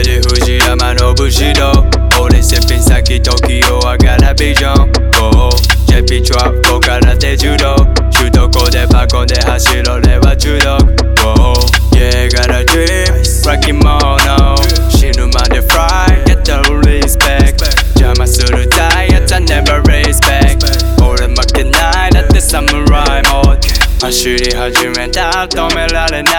で藤山の武士道俺せっぴん先時を上がらビジョン JP トラップからで柔道首都高でパコンで走ろ俺は中毒 Yeah gotta drip Rocky Mono 死ぬまで fry Get the respect 邪魔する大やつは never respect 俺負けないだってサムライモード走り始めたら止められない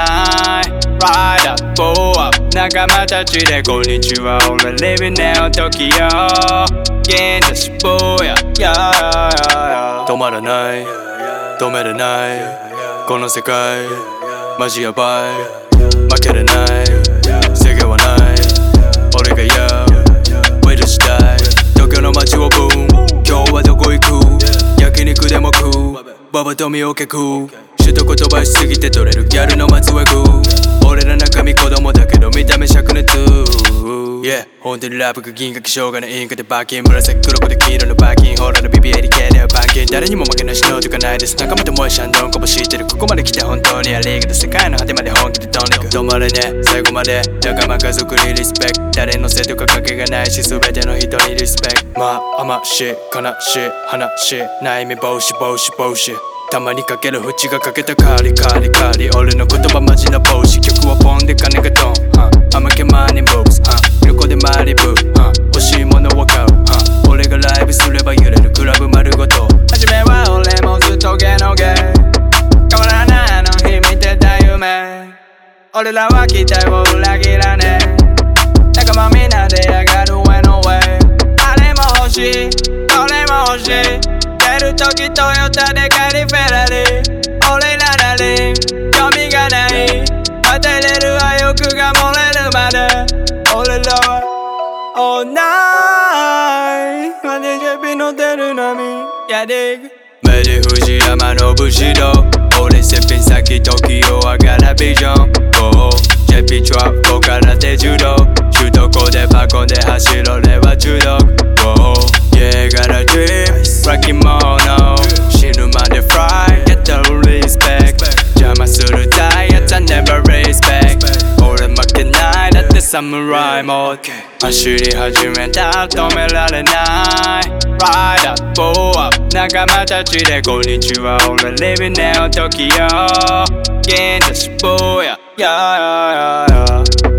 Ride up, pull up 仲間たちでこんにちは俺 Living Neo Tokyo 現在志望や止まらない止めれないこの世界マジやばい負けれない制限はない俺がやウェイトしたい東京の街をブーム今日はどこ行く焼肉でも食うババ富を結く首都言葉しすぎて取れるギャルの松江具俺ら中身子供だけど見た目灼熱 Yeah 本当にラップが銀河気象がないインクでバーキン紫黒子で黄色のバーキンホーラーの BBA 系ではパンキン誰にも負けないしノーとかないです仲間ともえシャンドンこぼしてるここまで来て本当にアリーグで世界の果てまで本気で飛んでく止まれね最後まで仲間家族にリスペクト誰のせいとか関係がないし全ての人にリスペクトまあ甘し悲しい話悩み帽子たまにかける縁がかけたカリ俺の言葉マジな帽子曲はポンで金がドン甘けマーニームーブス旅行でマリブ欲しいものわかる俺がライブすれば揺れるクラブ丸ごと初めは俺もずっとゲのゲ変わらないあの日見てた夢俺らは期待を裏切らねえ仲間みんなで上がる上の上あれも欲しいこれも欲しい出るときトヨタで帰りフェラリ俺らなり興味がない当てれる愛欲が漏れるまで俺らは All night まで JP の出る波やでいく目で藤山の武士道俺せっぴん先時を上がらビジョン JP トラップからで柔道首都高でパコンで走ろ俺は中毒 Yeah gotta drip Rocky Mono 死ぬまで fry Get the respect 邪魔する大やつは never respect 俺負けないだってサムライモード走り始めたら止められない Ride up, pull up 仲間たちでこんにちは俺 Living Neo Tokyo 現在志望や